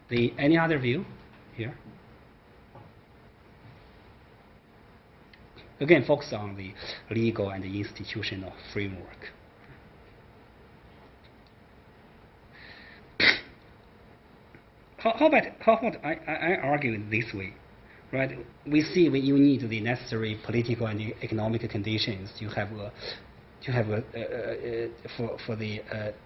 Any other view here? Again, focus on the legal and the institutional framework. How about I argue it this way, right? We see when you need the necessary political and economic conditions for the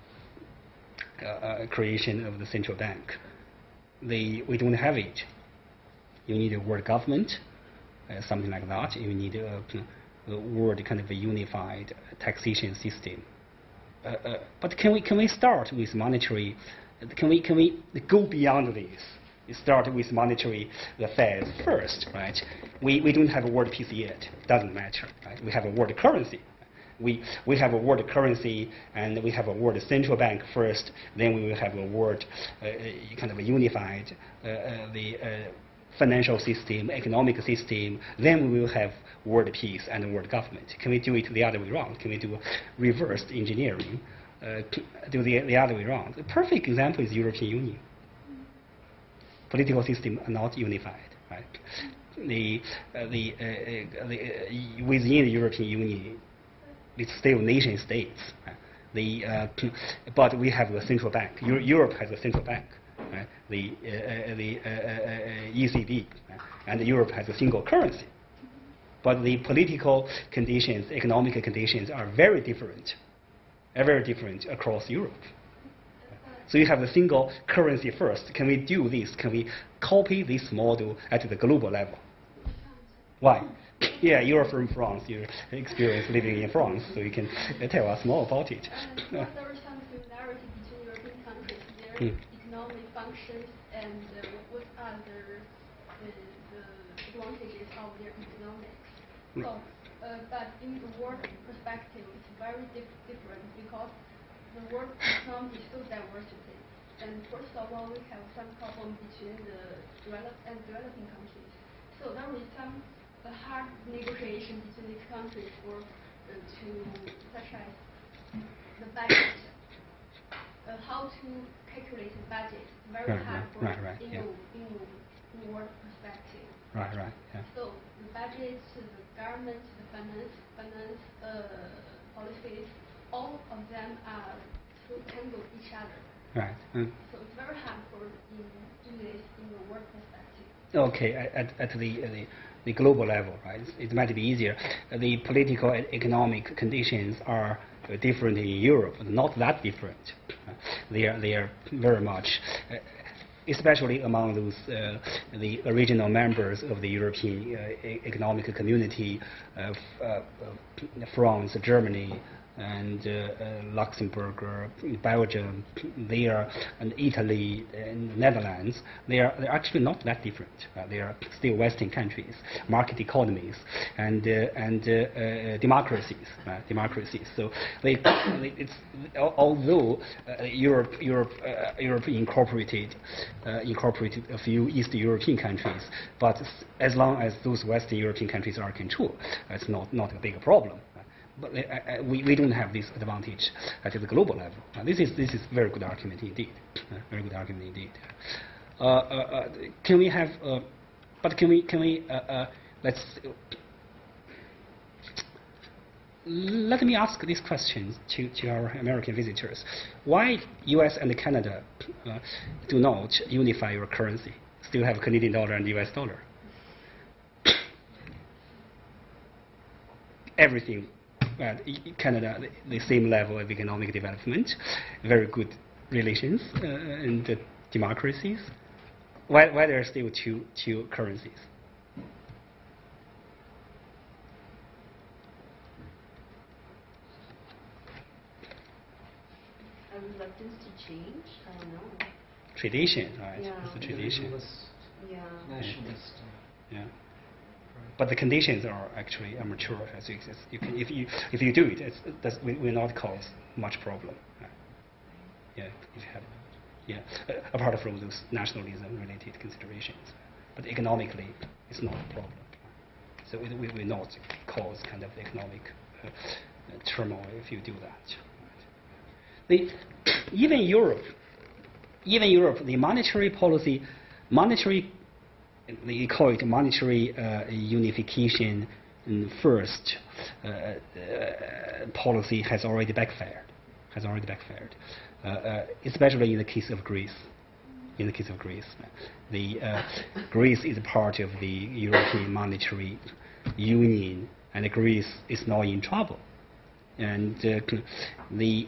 creation of the central bank. We don't have it. You need a world government, something like that. You need a world kind of a unified taxation system. But can we start with monetary? Can we go beyond this? We start with monetary affairs first, right? We don't have a world peace yet. Doesn't matter, right? We have a world currency. We have a world currency and we have a world central bank first. Then we will have a world kind of a unified financial system, economic system. Then we will have world peace and world government. Can we do it the other way around? Can we do reverse engineering? Do the other way around? The perfect example is European Union. Political systems are not unified, right? Within the European Union, it's still nation states. Right? But we have a central bank. Europe has a central bank, right? The ECB, right? And Europe has a single currency. But the political conditions, economic conditions are very different across Europe. So you have a single currency first. Can we do this? Can we copy this model at the global level? Why? Yeah, you're from France. You're experienced living in France, so you can tell us more about it. There are some similarities between European countries. Their economic functions and what are the advantages of their economics. So, but in the world perspective, it's very different because the world economy is so diversity. And first of all, we have some problem between the developed and developing countries. So there is some hard negotiation between these countries such as the budget, how to calculate the budget. Very hard in world perspective. Right. Yeah. So the budget, the government, the finance policies, all of them are to tangle each other. Right. So it's very hard for in this in the world perspective. Okay, at the global level, right? It might be easier. The political and economic conditions are different in Europe, but not that different. They are very much, especially among those the original members of the European Economic Community, France, Germany, and Luxembourg, Belgium, and Italy, and Netherlands, they're actually not that different. They are still Western countries, market economies, and democracies. So although Europe incorporated a few East European countries, but as long as those Western European countries are controlled, it's not a big problem. But we don't have this advantage at the global level. This is very good argument indeed. Very good argument indeed. Can we have? But can we? Let me ask these questions to our American visitors. Why U.S. and Canada do not unify your currency? Still have Canadian dollar and U.S. dollar. Everything. Canada, the same level of economic development, very good relations and democracies. Why there are still two currencies? A reluctance to change? I don't know. Tradition, right? Yeah. It's a tradition. Yeah. Nationalist. Yeah. But the conditions are actually mature as you exist. If you do it, will not cause much problem. Yeah, if you have, apart from those nationalism-related considerations, but economically, it's not a problem. So it will not cause kind of economic turmoil if you do that. Even Europe, even Europe, the monetary policy, they call it monetary unification first policy has already backfired. Especially in the case of Greece. Greece is part of the European Monetary Union, and Greece is now in trouble. And the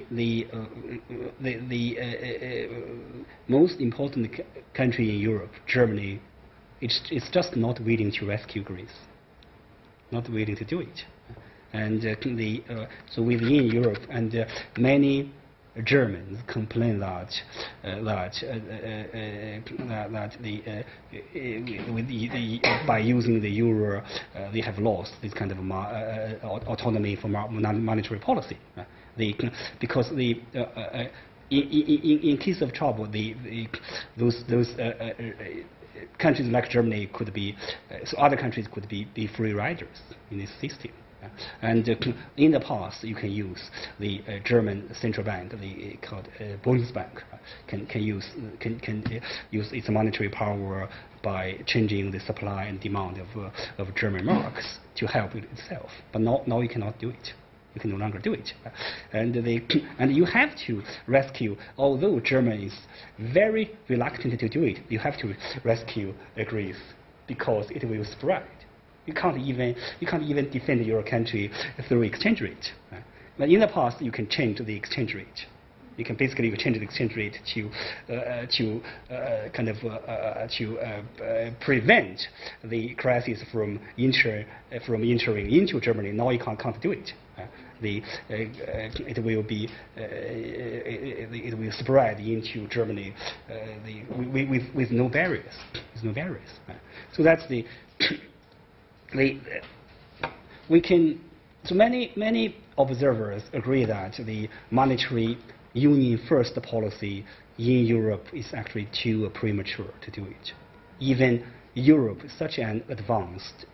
most important country in Europe, Germany, it's just not willing to rescue Greece, not willing to do it. And so within Europe, and many Germans complain that by using the euro, they have lost this kind of autonomy for monetary policy. Because in case of trouble, those countries like Germany could be, so other countries could be free riders in this system. And in the past, you can use the German central bank, called Bundesbank, can use its monetary power by changing the supply and demand of German marks to help itself. But now you cannot do it. You can no longer do it, and you have to rescue. Although Germany is very reluctant to do it, you have to rescue Greece because it will spread. You can't even defend your country through exchange rate. But in the past, you can change the exchange rate. You can basically change the exchange rate to prevent the crisis from entering into Germany. Now you can't do it. It will spread into Germany with no barriers. So that's So many observers agree that the monetary union first policy in Europe is actually too premature to do it. Even Europe, such an advanced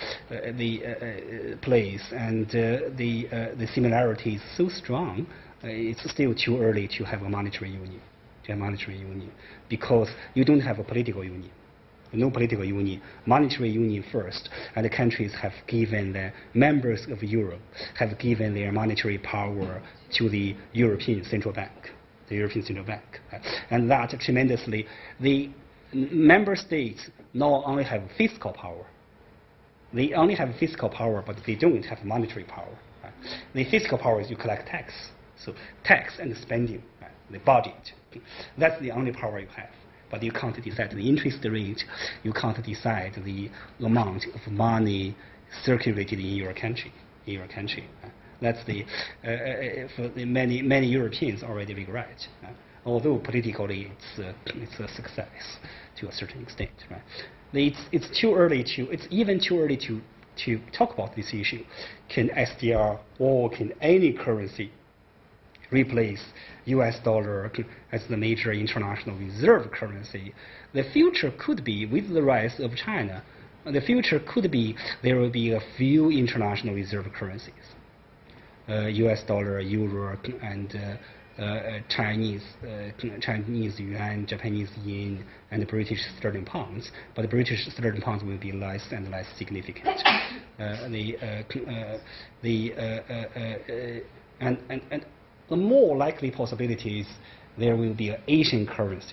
place, and the similarity is so strong, it's still too early to have a monetary union. Because you don't have a political union. No political union, monetary union first, and the countries have given the members of Europe have given their monetary power to the European Central Bank, and that tremendously. The member states now only have fiscal power. They only have fiscal power, but they don't have monetary power. The fiscal power is you collect tax, so tax and spending, the budget. That's the only power you have. But you can't decide the interest rate. You can't decide the amount of money circulated in your country. That's for the many Europeans already regret. Although politically it's a success to a certain extent. Right? It's too early to. It's even too early to talk about this issue. Can SDR or can any currency replace US dollar as the major international reserve currency? The future could be, with the rise of China, the future could be there will be a few international reserve currencies. US dollar, euro, and Chinese yuan, Japanese yen, and British sterling pounds. But the British sterling pounds will be less and less significant. The more likely possibilities, there will be an Asian currency,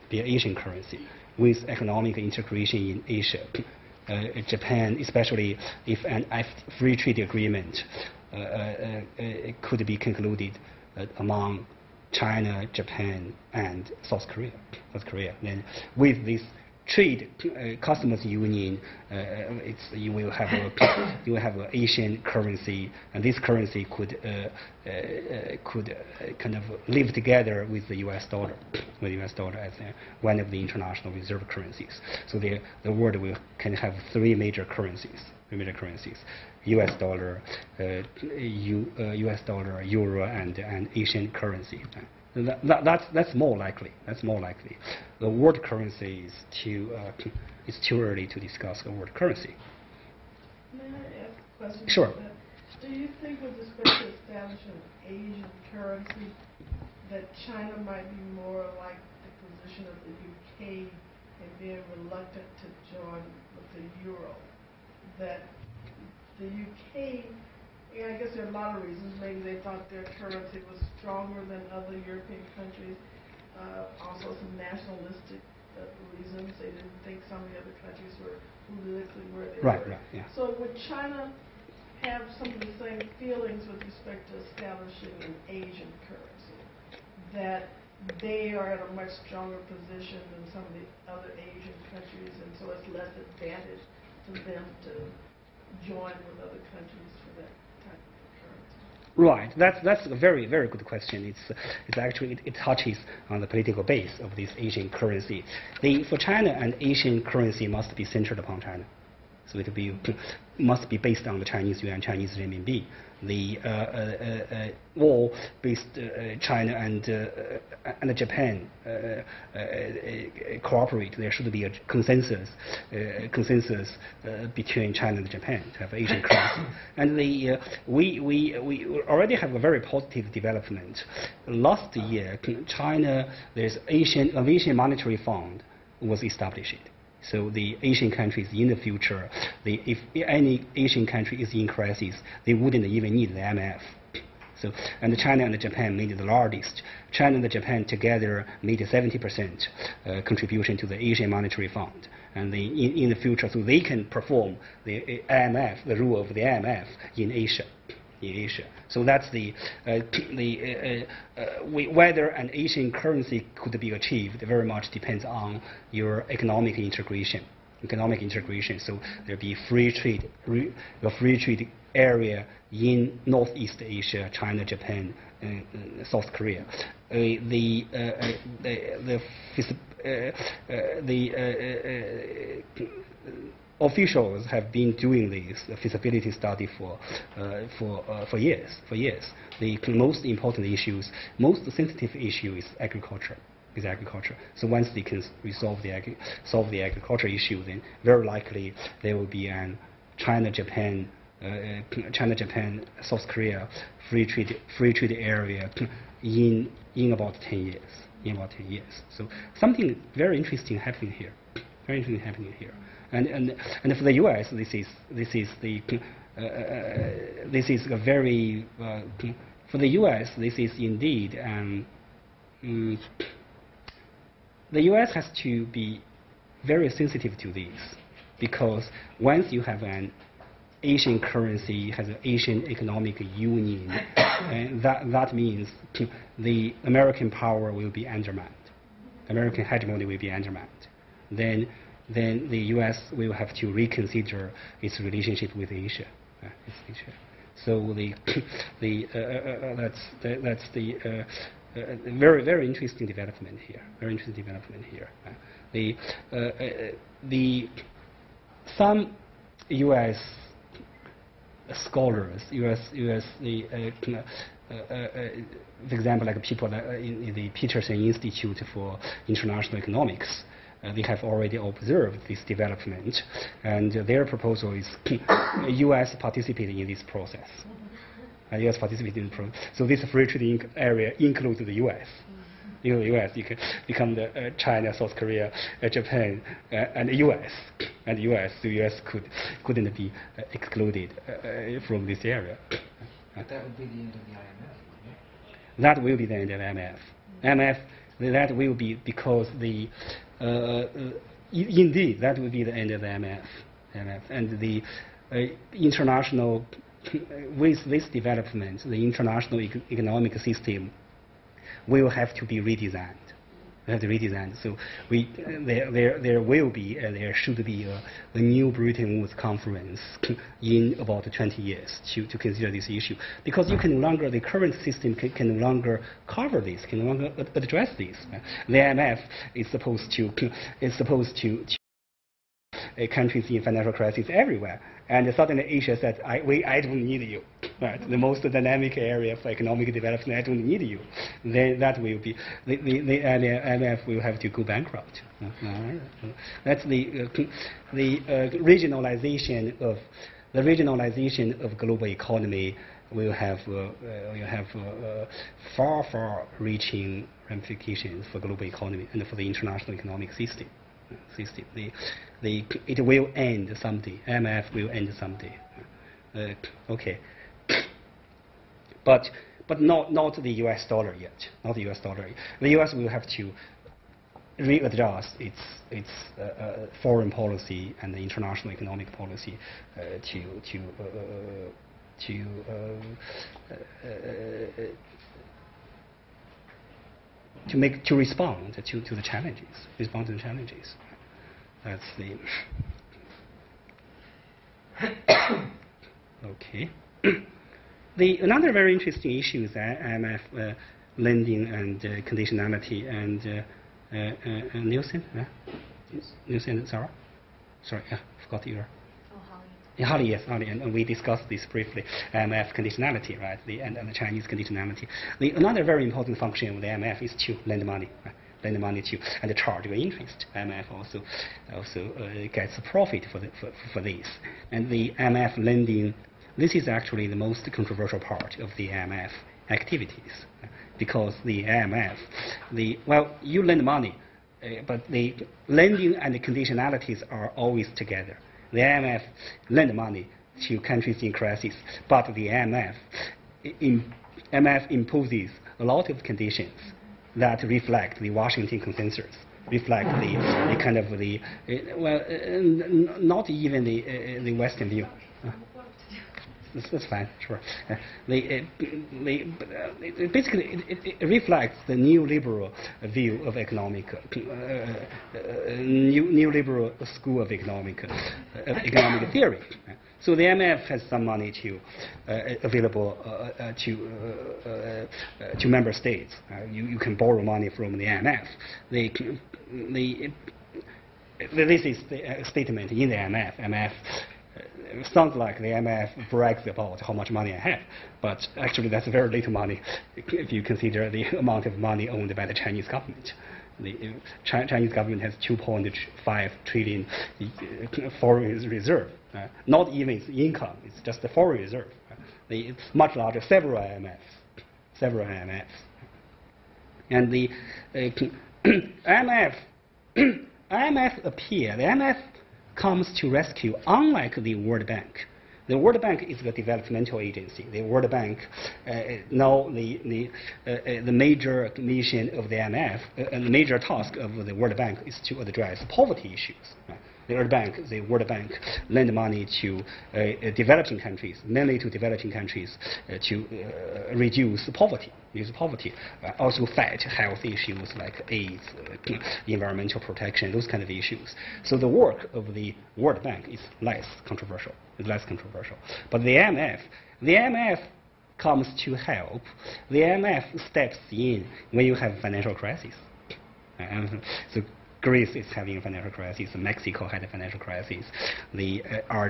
with economic integration in Asia. Japan, especially if a free trade agreement could be concluded among China, Japan, and South Korea. Then with this trade customs union, you will have an Asian currency, and this currency could kind of live together with the US dollar, as one of the international reserve currencies. So the world can have three major currencies. US dollar, euro, and Asian currency. That's more likely. The world currency is too early to discuss the world currency. May I ask a question? Sure. Do you think with respect to establishing an Asian currency that China might be more like to position of the UK and being reluctant to join with the euro. That the UK, I guess there are a lot of reasons. Maybe they thought their currency was stronger than other European countries. Also some nationalistic reasons. They didn't think some of the other countries were politically where they were. Right, yeah. So would China have some of the same feelings with respect to establishing an Asian currency? That they are at a much stronger position than some of the other Asian countries, and so it's less advantage to them to join with other countries for that type of currency. Right. That's a very, very good question. It's actually it touches on the political base of this Asian currency. For China, an Asian currency must be centered upon China. So it must be based on the Chinese yuan, Chinese renminbi. The war-based China and Japan cooperate. There should be a consensus between China and Japan to have Asian currency. And we already have a very positive development. Last year, China, there's Asian Monetary Fund was established. So the Asian countries in the future, if any Asian country is in crisis, they wouldn't even need the IMF. So, and China and Japan made the largest. China and Japan together made a 70% contribution to the Asian Monetary Fund. And in the future, so they can perform the IMF, the role of the IMF in Asia. So that's whether an Asian currency could be achieved very much depends on your economic integration. So there'll be free trade area in Northeast Asia, China, Japan, South Korea. Officials have been doing this feasibility study for years. The most important issues, most sensitive issue is agriculture. So once they can solve the agriculture issue, then very likely there will be an China, Japan, South Korea free trade area in about 10 years. So something very interesting happening here. And for the U.S., this is a very for the U.S. this is indeed the U.S. has to be very sensitive to this, because once you have an Asian currency, has an Asian economic union, and that means the American power will be undermined. American hegemony will be undermined. Then the U.S. will have to reconsider its relationship with Asia. So that's the very, very interesting development here. Some U.S. scholars, for example, like people in the Peterson Institute for International Economics, they have already observed this development, and their proposal is U.S. participating in this process. U.S. participating in the process. So this free trade area includes the U.S. In the U.S., you can become the China, South Korea, Japan, and the U.S. And the U.S. couldn't be excluded from this area. But that would be the end of the IMF, wouldn't it? That will be the end of IMF. That will be because indeed that will be the end of the IMF. And the international, with this development, the international economic system will have to be redesigned. So there will be and there should be a new Bretton Woods conference in about 20 years to consider this issue, because you can no longer, the current system can no longer cover this, can no longer address this. The IMF is supposed to countries in financial crisis everywhere, and suddenly Asia said, I don't need you. Right? The most dynamic area for economic development, I don't need you. Then that will be, the IMF will have to go bankrupt. That's the regionalization the regionalization of global economy will have far-reaching ramifications for global economy and for the international economic system. It will end someday. IMF will end someday. Okay, but not the U.S. dollar yet. Not the U.S. dollar. The U.S. will have to readjust its foreign policy and the international economic policy to respond to the challenges. That's the okay. Another very interesting issue is IMF lending and conditionality and Nielsen, Nielsen, Sarah? Sorry, forgot your. Holly, yes, Holly, and we discussed this briefly. IMF conditionality, right? And the Chinese conditionality. Another very important function of the IMF is to lend money, right? Lend money to and charge your interest. IMF also gets a profit for this. And the IMF lending, this is actually the most controversial part of the IMF activities, because the IMF, you lend money, but the lending and the conditionalities are always together. The IMF lend money to countries in crisis, but the IMF imposes a lot of conditions that reflect the Washington consensus, reflect the kind of not even the Western view. That's fine, sure. Basically, it reflects the neoliberal view of economic, neoliberal school of economic theory. So the IMF has some money available to member states. You can borrow money from the IMF. This is the statement in the IMF. IMF sounds like the IMF brags about how much money I have, but actually that's very little money if you consider the amount of money owned by the Chinese government. The Chinese government has 2.5 trillion foreign reserve. Not even its income, it's just the foreign reserve. It's much larger, several IMFs. And the IMF appear, the IMF comes to rescue, unlike the World Bank. The World Bank is the developmental agency. The World Bank, now the major mission of the IMF, the major task of the World Bank is to address poverty issues. The World Bank lend money to developing countries, mainly to developing countries, to reduce poverty. Also fight health issues like AIDS, environmental protection, those kind of issues. So the work of the World Bank is less controversial. But the IMF comes to help. The IMF steps in when you have financial crisis. So Greece is having a financial crisis. Mexico had a financial crisis. The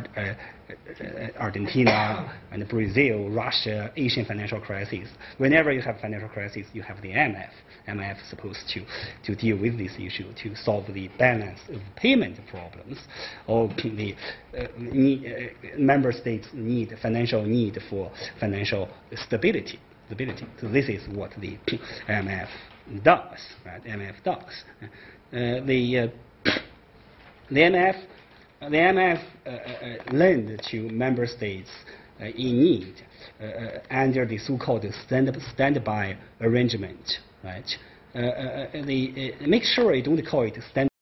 Argentina and Brazil, Russia, Asian financial crisis. Whenever you have financial crisis, you have the IMF. IMF is supposed to deal with this issue, to solve the balance of payment problems, or the member states' financial need for financial stability. So this is what the IMF does. Right? IMF does. The IMF lend to member states in need under the so-called standby arrangement, right? Make sure you don't call it stand.